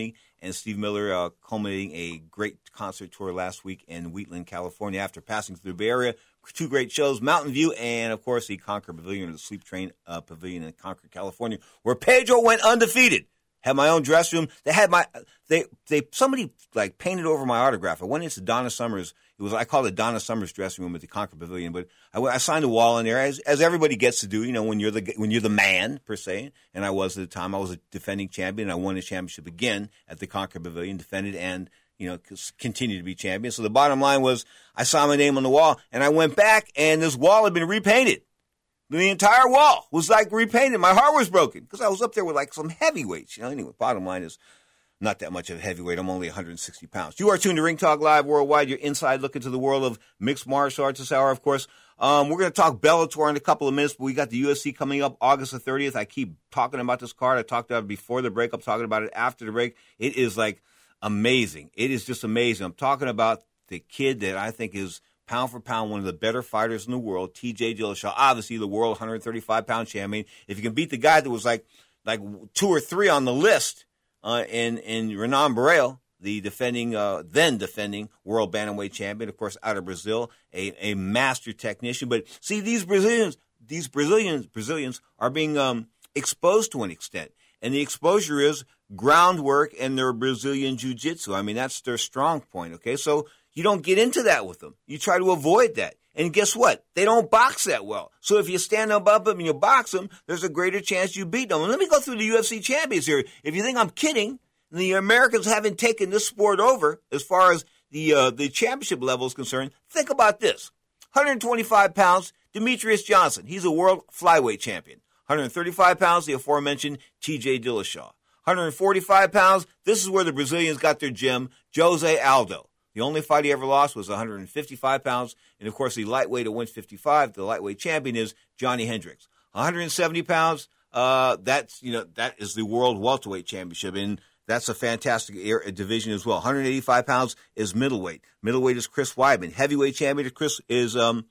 and Steve Miller uh, culminating a great concert tour last week in Wheatland, California after passing through the Bay Area. Two great shows, Mountain View and, of course, the Concord Pavilion, or the Sleep Train uh, Pavilion in Concord, California, where Pedro went undefeated. Had my own dressing room. They had my they they somebody like painted over my autograph. I went into Donna Summers. It was I called it Donna Summers dressing room at the Concord Pavilion. But I, I signed a wall in there, as as everybody gets to do. You know, when you're the when you're the man per se. And I was at the time. I was a defending champion. I won the championship again at the Concord Pavilion, defended and you know continued to be champion. So the bottom line was I saw my name on the wall, and I went back, and this wall had been repainted. The entire wall was like repainted. My heart was broken because I was up there with like some heavyweights. You know, anyway, bottom line is not that much of a heavyweight. I'm only one hundred sixty pounds. You are tuned to Ring Talk Live Worldwide. Your inside look into the world of mixed martial arts this hour, of course. Um, we're going to talk Bellator in a couple of minutes, but we got the U F C coming up August the thirtieth. I keep talking about this card. I talked about it before the break. I'm talking about it after the break. It is like amazing. It is just amazing. I'm talking about the kid that I think is pound for pound, one of the better fighters in the world, T J Dillashaw, obviously the world one thirty-five pound champion. If you can beat the guy that was like like two or three on the list uh, in, in Renan Barão, the defending, uh, then defending world bantamweight champion, of course, out of Brazil, a, a master technician. But see, these Brazilians, these Brazilians, Brazilians are being um, exposed to an extent. And the exposure is groundwork and their Brazilian jiu-jitsu. I mean, that's their strong point, okay? So you don't get into that with them. You try to avoid that. And guess what? They don't box that well. So if you stand above them and you box them, there's a greater chance you beat them. And let me go through the U F C champions here. If you think I'm kidding, the Americans haven't taken this sport over as far as the uh, the championship level is concerned. Think about this. one twenty-five pounds, Demetrius Johnson. He's a world flyweight champion. one thirty-five pounds, the aforementioned T J Dillashaw. one forty-five pounds, this is where the Brazilians got their gem, Jose Aldo. The only fight he ever lost was one fifty-five pounds. And, of course, the lightweight at one fifty-five, the lightweight champion is Johnny Hendricks. one seventy pounds, uh, that's, you know, that is the world welterweight championship. And that's a fantastic division as well. one eighty-five pounds is middleweight. Middleweight is Chris Weidman. Heavyweight champion Chris is um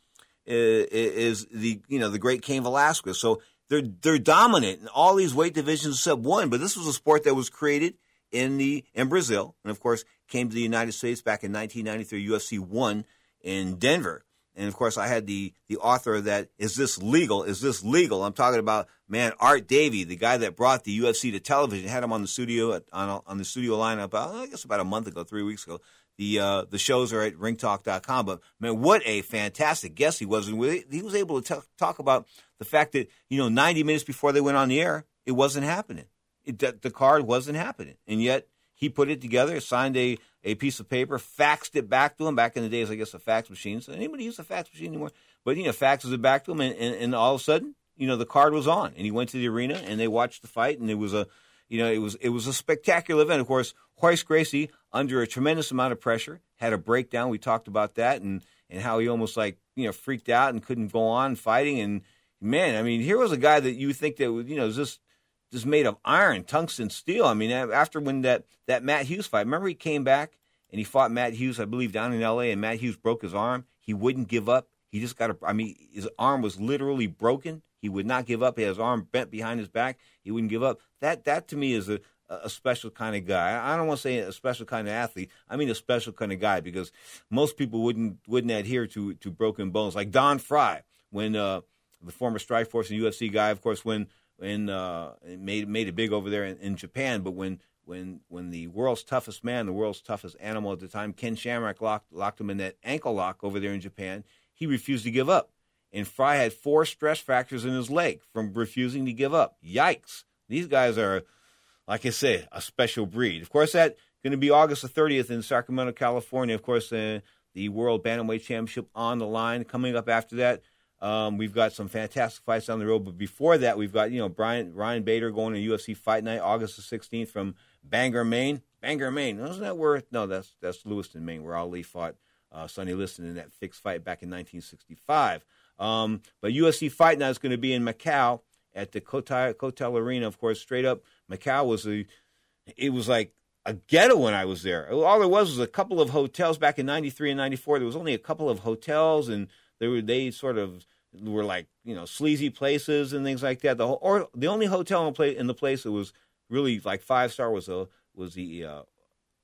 is the, you know, the great Cain Velasquez. So they're they're dominant in all these weight divisions except one. But this was a sport that was created in the in Brazil, and of course came to the United States back in nineteen ninety-three, U F C one in Denver. And of course I had the the author of that, Is This Legal? Is This Legal? I'm talking about, man, Art Davey, the guy that brought the U F C to television, had him on the studio at, on on the studio lineup, uh, I guess about a month ago, three weeks ago. The uh, the shows are at ring talk dot com. But, man, what a fantastic guest he was. And he was able to t- talk about the fact that, you know, ninety minutes before they went on the air, it wasn't happening. It, the card wasn't happening. And yet he put it together, signed a, a piece of paper, faxed it back to him. Back in the days, I guess, a fax machine. So anybody use a fax machine anymore? But, you know, faxes it back to him, and, and, and all of a sudden, you know, the card was on. And he went to the arena, and they watched the fight, and it was a, you know, it was it was a spectacular event. Of course, Royce Gracie, under a tremendous amount of pressure, had a breakdown. We talked about that, and, and how he almost, like, you know, freaked out and couldn't go on fighting. And, man, I mean, here was a guy that you think that, you know, was just – just made of iron, tungsten steel. I mean, after when that, that Matt Hughes fight, remember he came back and he fought Matt Hughes, I believe, down in L A, and Matt Hughes broke his arm. He wouldn't give up. He just got a, I mean, his arm was literally broken. He would not give up. He had his arm bent behind his back. He wouldn't give up. That, that to me is a, a special kind of guy. I don't want to say a special kind of athlete. I mean a special kind of guy, because most people wouldn't wouldn't adhere to, to broken bones. Like Don Fry, when uh, the former Strikeforce and U F C guy, of course, when And uh, it made made it big over there in, in Japan. But when when when the world's toughest man, the world's toughest animal at the time, Ken Shamrock locked locked him in that ankle lock over there in Japan, he refused to give up. And Fry had four stress fractures in his leg from refusing to give up. Yikes! These guys are, like I say, a special breed. Of course, that's going to be August the thirtieth in Sacramento, California. Of course, uh, the World Bantamweight Championship on the line. Coming up after that, Um, we've got some fantastic fights down the road, but before that, we've got, you know, Brian Ryan Bader going to U F C Fight Night August the sixteenth from Bangor, Maine. Bangor, Maine. Isn't that where? No, that's that's Lewiston, Maine, where Ali fought uh, Sonny Liston in that fixed fight back in nineteen sixty-five. Um, but U F C Fight Night is going to be in Macau at the Cotai, Cotel Arena. Of course, straight up, Macau was a, it was like a ghetto when I was there. All there was was a couple of hotels back in ninety-three and ninety-four. There was only a couple of hotels, and they were they sort of were like, you know, sleazy places and things like that. The whole, or the only hotel in the place in the place that was really like five star was a was the uh,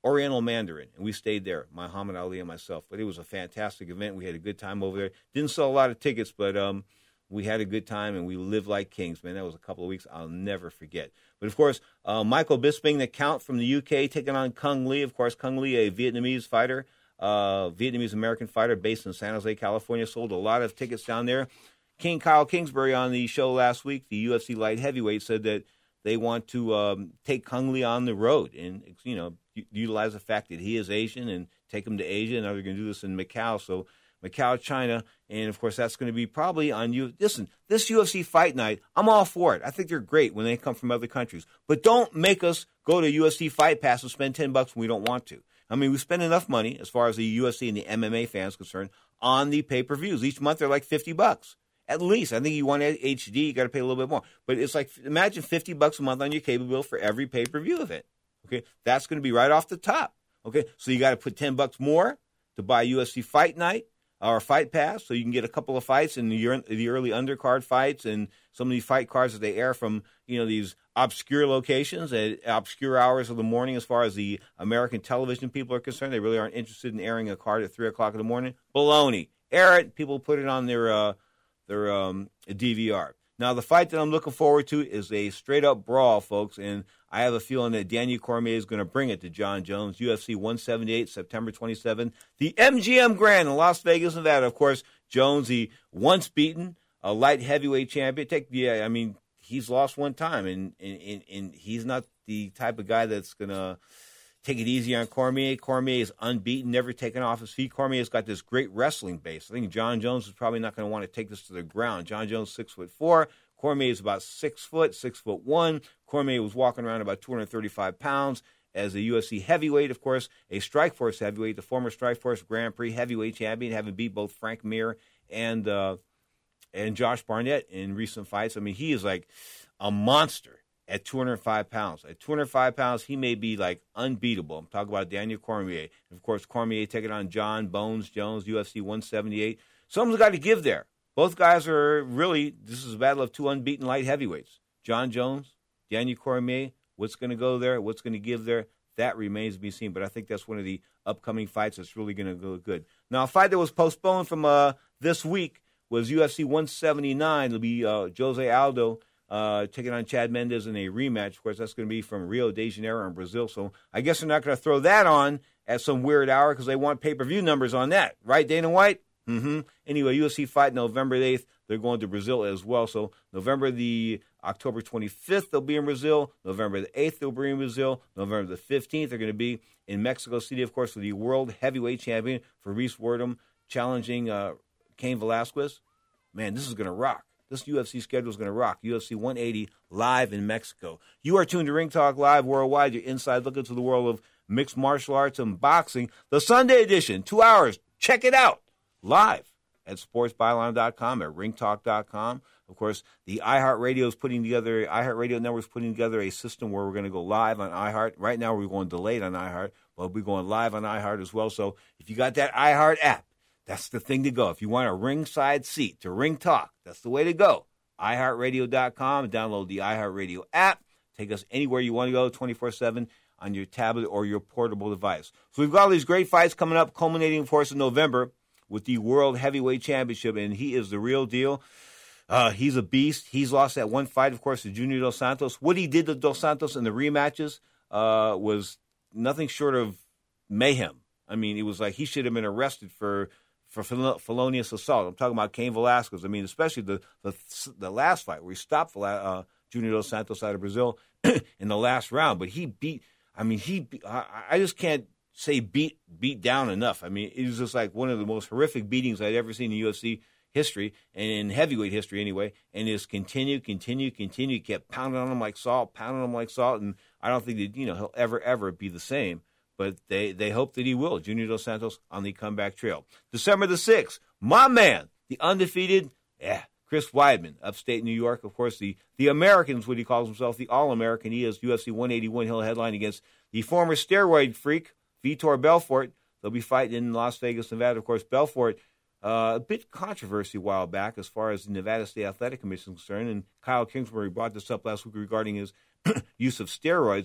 Oriental Mandarin, and we stayed there, Muhammad Ali and myself. But it was a fantastic event. We had a good time over there. Didn't sell a lot of tickets, but um, we had a good time, and we lived like kings, man. That was a couple of weeks I'll never forget. But, of course, uh, Michael Bisping, the Count from the U K, taking on Kung Lee. Of course, Kung Lee, a Vietnamese fighter, uh, Vietnamese-American fighter based in San Jose, California. Sold a lot of tickets down there. King Kyle Kingsbury on the show last week, the U F C light heavyweight, said that they want to um, take Kung Lee on the road and, you know, utilize the fact that he is Asian and take him to Asia. And now they're going to do this in Macau. So Macau, China. And, of course, that's going to be probably on you. Listen, this U F C fight night, I'm all for it. I think they're great when they come from other countries. But don't make us go to U F C Fight Pass and spend ten bucks when we don't want to. I mean, we spend enough money, as far as the U F C and the M M A fans concerned, on the pay-per-views. Each month they're like fifty bucks. At least. I think you want H D, you got to pay a little bit more. But it's like, imagine fifty bucks a month on your cable bill for every pay-per-view event. Okay, that's going to be right off the top. Okay, so you got to put ten bucks more to buy U F C Fight Night or Fight Pass, so you can get a couple of fights in the, the early undercard fights and some of these fight cards that they air from, you know, these obscure locations at obscure hours of the morning. As far as the American television people are concerned, they really aren't interested in airing a card at three o'clock in the morning. Baloney. Air it. People put it on their uh, their um, D V R. Now, the fight that I'm looking forward to is a straight-up brawl, folks, and I have a feeling that Daniel Cormier is going to bring it to John Jones. U F C one seventy-eight, September twenty-seventh, the M G M Grand in Las Vegas, Nevada. Of course, Jones, the once beaten, a light heavyweight champion. Take, yeah, I mean, he's lost one time, and, and, and he's not the type of guy that's going to take it easy on Cormier. Cormier is unbeaten, never taken off his feet. Cormier's got this great wrestling base. I think John Jones is probably not going to want to take this to the ground. John Jones, six foot four. Cormier is about six foot, six foot one. Cormier was walking around about two hundred thirty-five pounds as a U F C heavyweight, of course, a Strikeforce heavyweight, the former Strikeforce Grand Prix heavyweight champion, having beat both Frank Mir and uh, and Josh Barnett in recent fights. I mean, he is like a monster at two hundred five pounds. At two hundred five pounds, he may be like unbeatable. I'm talking about Daniel Cormier. And of course, Cormier taking on John Bones Jones, U F C one seventy-eight. Someone's got to give there. Both guys are really, this is a battle of two unbeaten light heavyweights. John Jones, Daniel Cormier, what's going to go there? What's going to give there? That remains to be seen. But I think that's one of the upcoming fights that's really going to go good. Now, a fight that was postponed from uh, this week was U F C one seventy-nine. It'll be uh, Jose Aldo uh, taking on Chad Mendes in a rematch. Of course, that's going to be from Rio de Janeiro in Brazil. So I guess they're not going to throw that on at some weird hour because they want pay-per-view numbers on that. Right, Dana White? Mm-hmm. Anyway, U F C fight November eighth. They're going to Brazil as well. So November the October twenty-fifth, they'll be in Brazil. November the eighth, they'll be in Brazil. November the fifteenth, they're going to be in Mexico City, of course, for the World Heavyweight Champion for Reese Wardham challenging uh, Cain Velasquez. Man, this is going to rock. This U F C schedule is going to rock. U F C one eighty live in Mexico. You are tuned to Ring Talk Live Worldwide, your inside look into the world of mixed martial arts and boxing. The Sunday edition, two hours. Check it out. Live at sports byline dot com, at ring talk dot com. Of course, the iHeartRadio is putting together, iHeartRadio Network is putting together a system where we're going to go live on iHeart. Right now, we're going delayed on iHeart, but we're going live on iHeart as well. So if you got that iHeart app, that's the thing to go. If you want a ringside seat to Ring Talk, that's the way to go. i heart radio dot com, download the iHeartRadio app. Take us anywhere you want to go, twenty-four seven on your tablet or your portable device. So we've got all these great fights coming up, culminating, of course, in November with the World Heavyweight Championship, and he is the real deal. Uh, he's a beast. He's lost that one fight, of course, to Junior Dos Santos. What he did to Dos Santos in the rematches uh, was nothing short of mayhem. I mean, it was like he should have been arrested for for fel- felonious assault. I'm talking about Cain Velasquez. I mean, especially the the, the last fight where he stopped uh, Junior Dos Santos out of Brazil in the last round. But he beat, I mean, he. Beat, I, I just can't say beat beat down enough. I mean, it was just like one of the most horrific beatings I'd ever seen in U F C history, and in heavyweight history anyway, and just continued, continued, continued, kept pounding on him like salt, pounding him like salt, and I don't think that, you know, he'll ever, ever be the same, but they, they hope that he will. Junior Dos Santos on the comeback trail. December the sixth, my man, the undefeated, yeah, Chris Weidman, upstate New York, of course, the, the American is what he calls himself, the All-American. He is U F C one eighty-one. He'll headline against the former steroid freak, Vitor Belfort. They'll be fighting in Las Vegas, Nevada. Of course, Belfort, uh, a bit controversy a while back as far as the Nevada State Athletic Commission is concerned, and Kyle Kingsbury brought this up last week regarding his use of steroids.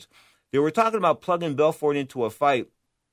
They were talking about plugging Belfort into a fight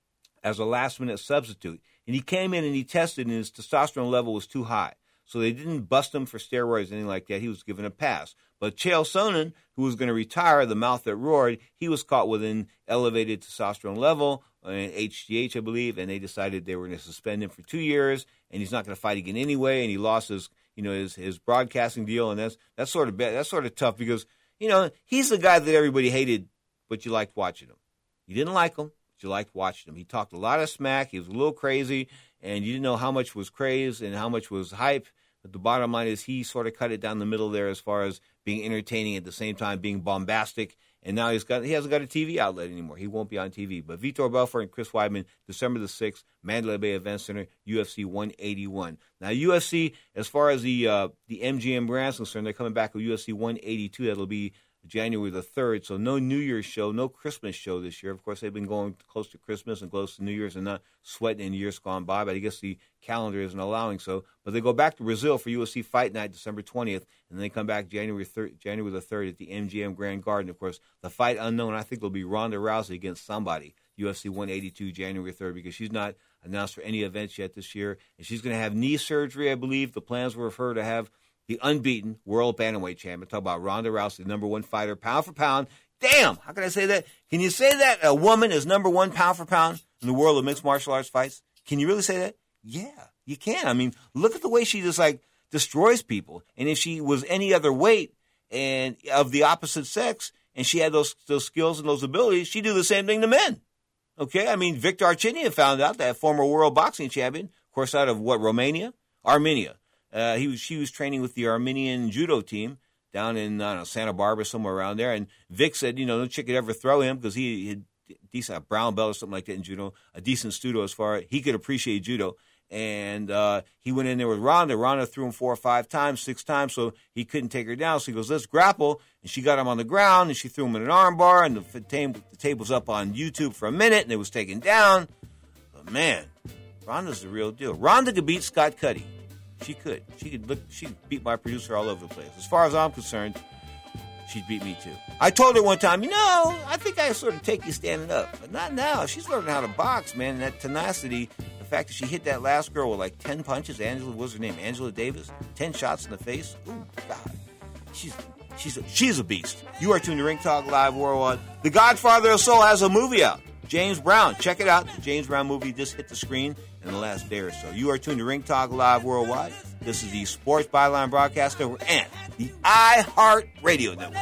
as a last-minute substitute. And he came in and he tested, and his testosterone level was too high. So they didn't bust him for steroids or anything like that. He was given a pass. But Chael Sonnen, who was going to retire, the mouth that roared, he was caught with an elevated testosterone level, and H G H, I believe, and they decided they were going to suspend him for two years, and he's not going to fight again anyway, and he lost his, you know, his, his broadcasting deal, and that's that's sort of bad. That's sort of tough because, you know, he's the guy that everybody hated, but you liked watching him. You didn't like him, but you liked watching him. He talked a lot of smack. He was a little crazy, and you didn't know how much was craze and how much was hype. But the bottom line is he sort of cut it down the middle there as far as being entertaining at the same time, being bombastic. And now he's got he hasn't got a T V outlet anymore. He won't be on T V. But Vitor Belfort and Chris Weidman, December the sixth, Mandalay Bay Event Center, U F C one eighty-one. Now, U F C, as far as the uh, the M G M brand's concerned, they're coming back with U F C one eighty-two. That'll be January the third. So no New Year's show, no Christmas show this year. Of course, they've been going close to Christmas and close to New Year's and not sweating in years gone by. But I guess the calendar isn't allowing so. But they go back to Brazil for U F C Fight Night, December twentieth. And then they come back January third, January the third at the M G M Grand Garden. Of course, the fight unknown, I think, will be Ronda Rousey against somebody. U F C one eighty-two, January third, because she's not announced for any events yet this year. And she's going to have knee surgery, I believe. The plans were for her to have the unbeaten world bantamweight champion. Talk about Ronda Rousey, the number one fighter, pound for pound. Damn, how can I say that? Can you say that a woman is number one pound for pound in the world of mixed martial arts fights? Can you really say that? Yeah, you can. I mean, look at the way she just like destroys people. And if she was any other weight and of the opposite sex, and she had those those skills and those abilities, she'd do the same thing to men. Okay, I mean, Victor Archinian found out, that former world boxing champion, of course, out of what, Romania? Armenia. Uh, he was, she was training with the Armenian judo team down in, I don't know, Santa Barbara, somewhere around there. And Vic said, you know, no chick could ever throw him because he had decent, a brown belt or something like that in judo, a decent studo as far as he could appreciate judo. And uh, he went in there with Ronda. Ronda threw him four or five times, six times, so he couldn't take her down. So he goes, let's grapple. And she got him on the ground, and she threw him in an arm bar, and the, table, the table's up on YouTube for a minute, and it was taken down. But, man, Ronda's the real deal. Ronda could beat Scott Cuddy. She could. She could look. She could beat my producer all over the place. As far as I'm concerned, she'd beat me too. I told her one time, you know, I think I sort of take you standing up, but not now. She's learning how to box, man. And that tenacity, the fact that she hit that last girl with like ten punches. Angela, what was her name? Angela Davis. Ten shots in the face. Ooh, God, she's she's a, she's a beast. You are tuned to Ring Talk Live Worldwide. The Godfather of Soul has a movie out. James Brown. Check it out. The James Brown movie just hit the screen in the last day or so. You are tuned to Ring Talk Live Worldwide. This is the Sports Byline Broadcast Network and the iHeart Radio Network.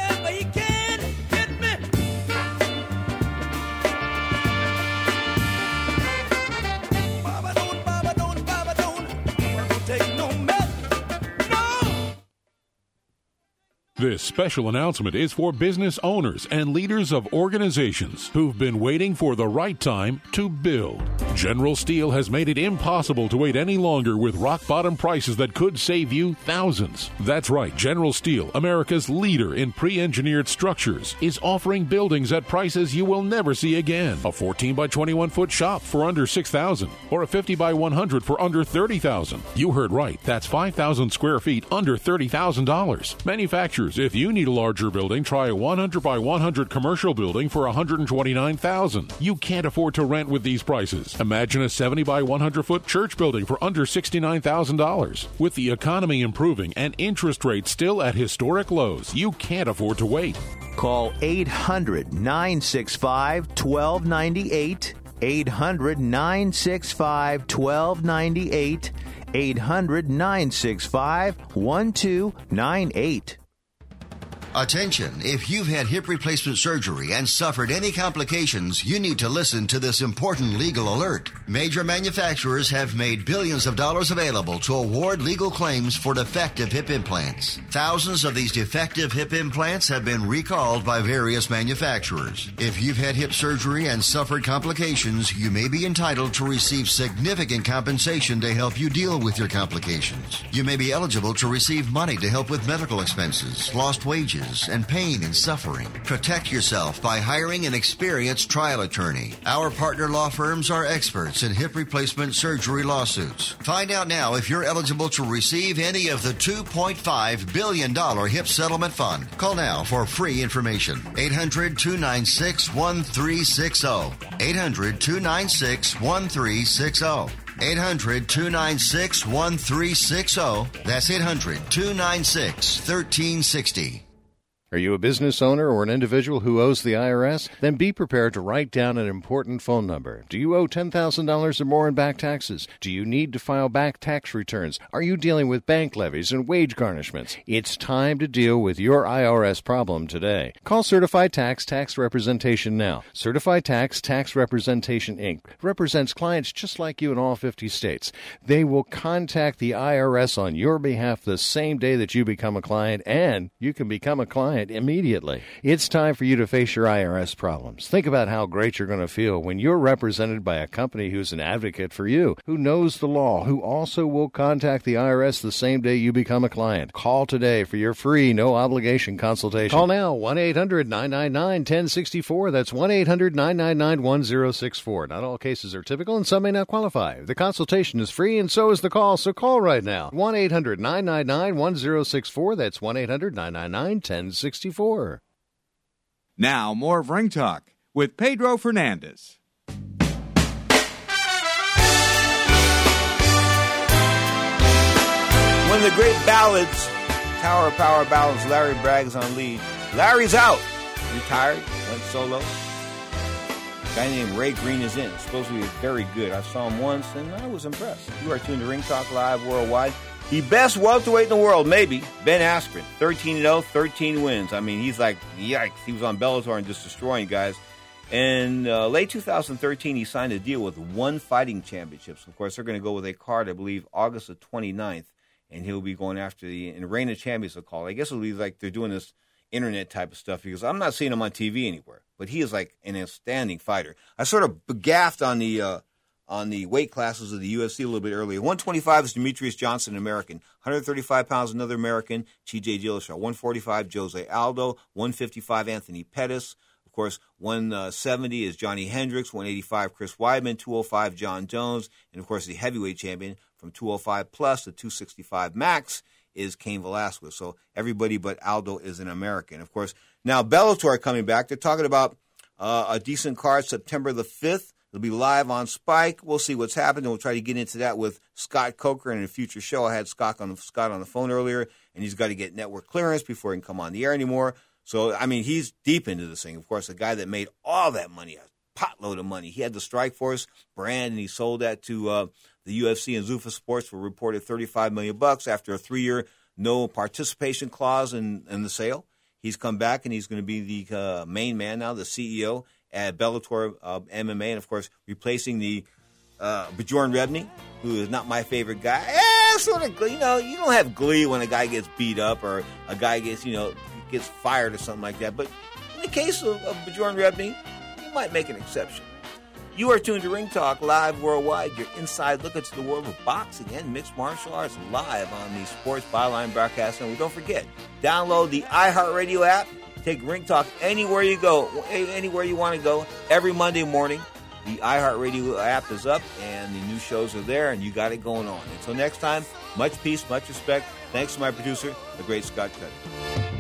This special announcement is for business owners and leaders of organizations who've been waiting for the right time to build. General Steel has made it impossible to wait any longer with rock-bottom prices that could save you thousands. That's right, General Steel, America's leader in pre-engineered structures, is offering buildings at prices you will never see again. A fourteen by twenty-one foot shop for under six thousand dollars or a fifty by one hundred for under thirty thousand dollars. You heard right, that's five thousand square feet under thirty thousand dollars. Manufacturers, if you need a larger building, try a one hundred by one hundred commercial building for one hundred twenty-nine thousand dollars. You can't afford to rent with these prices. Imagine a seventy by one hundred foot church building for under sixty-nine thousand dollars. With the economy improving and interest rates still at historic lows, you can't afford to wait. Call eight hundred, nine six five, one two nine eight, eight hundred, nine six five, one two nine eight, eight hundred, nine six five, one two nine eight. Attention, if you've had hip replacement surgery and suffered any complications, you need to listen to this important legal alert. Major manufacturers have made billions of dollars available to award legal claims for defective hip implants. Thousands of these defective hip implants have been recalled by various manufacturers. If you've had hip surgery and suffered complications, you may be entitled to receive significant compensation to help you deal with your complications. You may be eligible to receive money to help with medical expenses, lost wages, damages and pain and suffering. Protect yourself by hiring an experienced trial attorney. Our partner law firms are experts in hip replacement surgery lawsuits. Find out now if you're eligible to receive any of the two point five billion dollars hip settlement fund. Call now for free information. eight hundred, two nine six, one three six zero. eight hundred, two nine six, one three six zero. eight hundred, two nine six, one three six zero. That's eight hundred, two nine six, one three six zero. Are you a business owner or an individual who owes the I R S? Then be prepared to write down an important phone number. Do you owe ten thousand dollars or more in back taxes? Do you need to file back tax returns? Are you dealing with bank levies and wage garnishments? It's time to deal with your I R S problem today. Call Certified Tax Tax Representation now. Certified Tax Tax Representation, Incorporated represents clients just like you in all fifty states. They will contact the I R S on your behalf the same day that you become a client, and you can become a client immediately. It's time for you to face your I R S problems. Think about how great you're going to feel when you're represented by a company who's an advocate for you, who knows the law, who also will contact the I R S the same day you become a client. Call today for your free, no-obligation consultation. Call now, one eight hundred, nine nine nine, one zero six four. That's one eight hundred, nine nine nine, one zero six four. Not all cases are typical, and some may not qualify. The consultation is free, and so is the call, so call right now. one eight hundred, nine nine nine, one zero six four. That's one eight hundred, nine nine nine, one zero six four. Now, more of Ring Talk with Pedro Fernandez. One of the great ballads, Tower of Power ballads, Larry Bragg is on lead. Larry's out. Retired, went solo. A guy named Ray Green is in. Supposed to be very good. I saw him once, and I was impressed. You are tuned to Ring Talk Live worldwide. The best welterweight in the world, maybe, Ben Askren. thirteen and oh, thirteen wins. I mean, he's like, yikes. He was on Bellator and just destroying guys. In uh, late two thousand thirteen, he signed a deal with One Fighting Championships. Of course, they're going to go with a card, I believe, August the twenty-ninth, and he'll be going after the and Reign of Champions, they'll call it. I guess it'll be like they're doing this internet type of stuff because I'm not seeing him on T V anywhere. But he is like an outstanding fighter. I sort of begaffed on the uh, on the weight classes of the U F C a little bit earlier. one twenty-five is Demetrius Johnson, American. one thirty-five pounds, another American, T J Dillashaw. one forty-five, Jose Aldo. one fifty-five, Anthony Pettis. Of course, one seventy is Johnny Hendricks. one eighty-five, Chris Weidman. two oh five, John Jones. And, of course, the heavyweight champion from two oh five plus to two sixty-five max is Cain Velasquez. So everybody but Aldo is an American. Of course, now Bellator coming back. They're talking about uh, a decent card September the fifth. It'll be live on Spike. We'll see what's happening. We'll try to get into that with Scott Coker in a future show. I had Scott on the, Scott on the phone earlier, and he's got to get network clearance before he can come on the air anymore. So, I mean, he's deep into this thing. Of course, a guy that made all that money, a potload of money. He had the Strikeforce brand, and he sold that to uh, the U F C and Zuffa Sports for reported thirty-five million bucks after a three-year no participation clause in, in the sale. He's come back, and he's going to be the uh, main man now, the C E O at Bellator uh, M M A, and, of course, replacing the uh, Bjorn Rebney, who is not my favorite guy. Eh, sort of, you know, you don't have glee when a guy gets beat up or a guy gets, you know, gets fired or something like that. But in the case of, of Bjorn Rebney, you might make an exception. You are tuned to Ring Talk Live worldwide, your inside look into the world of boxing and mixed martial arts live on the Sports Byline broadcast. And don't forget, download the iHeartRadio app. Take Ring Talk anywhere you go, anywhere you want to go. Every Monday morning, the iHeartRadio app is up, and the new shows are there, and you got it going on. Until next time, much peace, much respect. Thanks to my producer, the great Scott Cutter.